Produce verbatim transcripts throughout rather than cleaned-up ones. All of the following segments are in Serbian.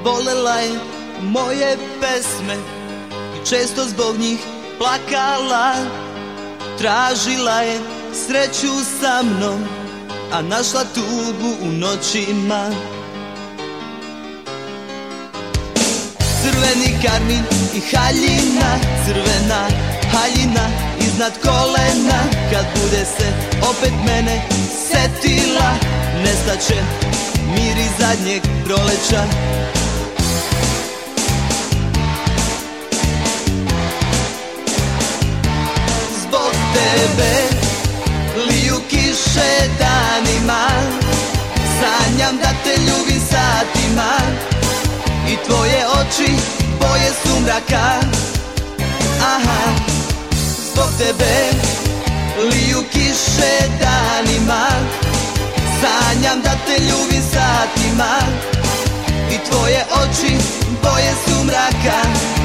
Volela je moje pesme i često zbog njih plakala. Tražila je sreću sa mnom, a našla tugu u noćima. Crveni karmin i haljina, crvena haljina iznad kolena. Kad bude se opet mene setila, nestaće miris zadnjeg proleća. Zbog tebe liju kiše danima, sanjam da te ljubim satima i tvoje oči boje sumraka. Aha, zbog tebe liju kiše danima, sanjam da te ljubim satima i tvoje oči boje sumraka.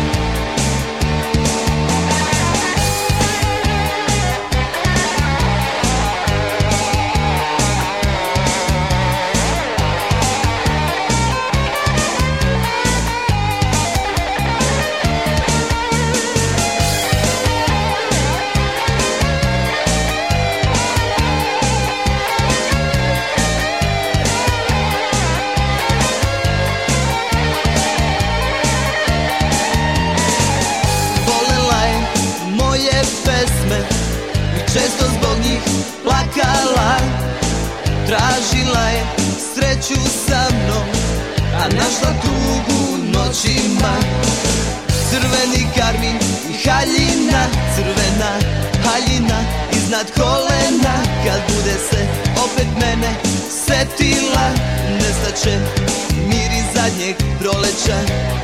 Pesme i često zbog njih plakala. Tražila je sreću sa mnom, a našla tugu noćima. Crveni karmin i haljina, crvena haljina iznad kolena. Kad bude se opet mene setila, nestaće miris zadnjeg proleća.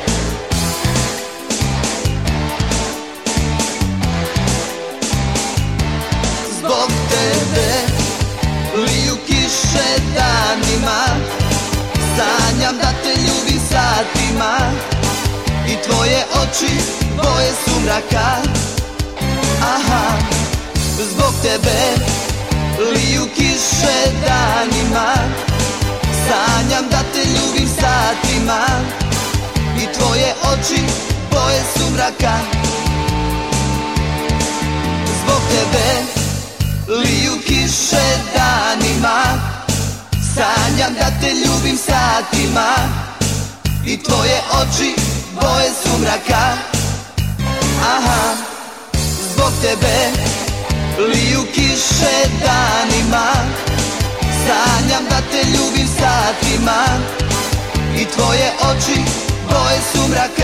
Zbog tebe liju kiše danima, sanjam da te ljubim satima i tvoje oči boje sumraka. Aha, zbog tebe liju kiše danima, sanjam da te ljubim satima i tvoje oči boje sumraka. Zbog tebe liju kiše danima, sanjam da te ljubim satima i tvoje oči boje sumraka. Aha, zbog tebe liju kiše danima, sanjam da te ljubim satima i tvoje oči boje sumraka.